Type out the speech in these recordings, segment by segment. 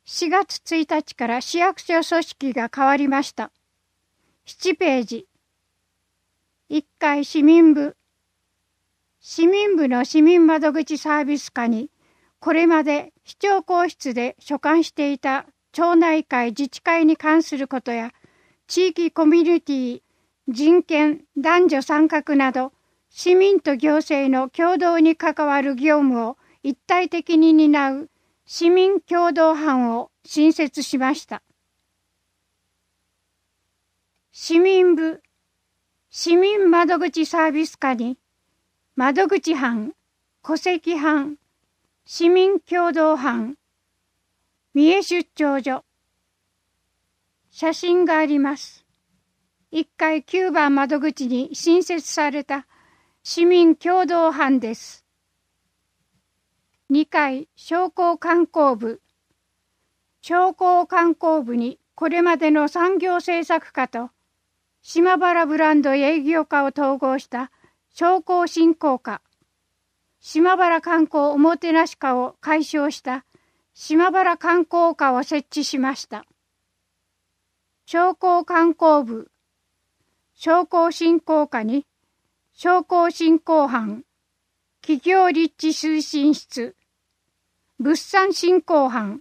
4月1日から市役所組織が変わりました。7ページ。1階市民部。市民部の市民窓口サービス課に、これまで市長公室で所管していた町内会自治会に関することや、地域コミュニティ、人権、男女参画など、市民と行政の共同に関わる業務を一体的に担う市民共同班を新設しました。市民部、市民窓口サービス課に、窓口班、戸籍班、市民共同班、三重出張所。写真があります。1階9番窓口に新設された市民共同班です。2階商工観光部。商工観光部にこれまでの産業政策課と島原ブランド営業課を統合した商工振興課。島原観光おもてなし課を改称した島原観光課を設置しました。商工観光部、商工振興課に商工振興班、企業立地推進室、物産振興班、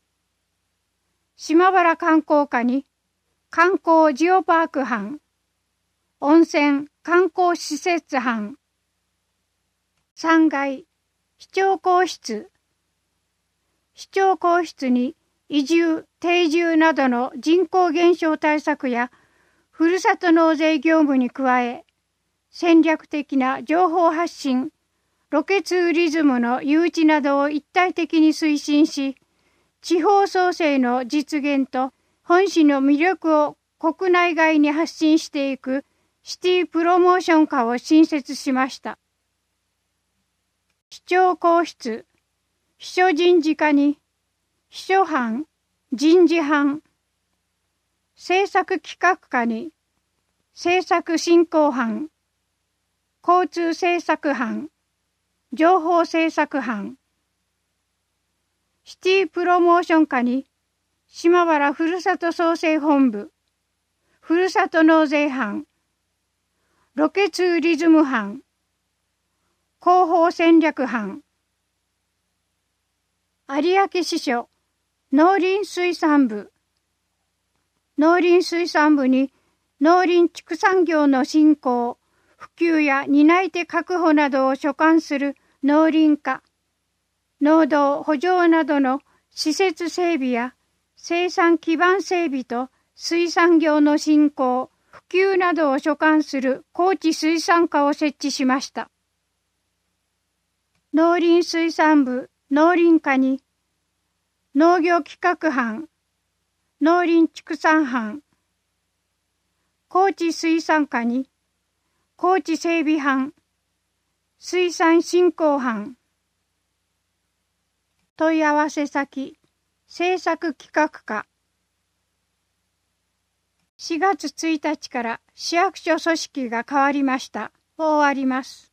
島原観光課に観光ジオパーク班、温泉観光施設班、3階市長公室、市長公室に移住・定住などの人口減少対策やふるさと納税業務に加え、戦略的な情報発信、ロケツーリズムの誘致などを一体的に推進し、地方創生の実現と本市の魅力を国内外に発信していくシティプロモーション課を新設しました。市長公室、秘書人事課に秘書班、人事班、政策企画課に政策振興班、交通政策班、情報政策班、シティプロモーション課に島原ふるさと創生本部、ふるさと納税班、ロケツーリズム班、広報戦略班、有明支所農林水産部、農林水産部に農林畜産業の振興、普及や担い手確保などを所管する農林課、農道補助などの施設整備や生産基盤整備と水産業の振興、普及などを所管する高知水産課を設置しました。農林水産部農林課に農業企画班、農林畜産班、高知水産課に高知整備班、水産振興班。問い合わせ先、政策企画課。4月1日から市役所組織が変わりました。終わります。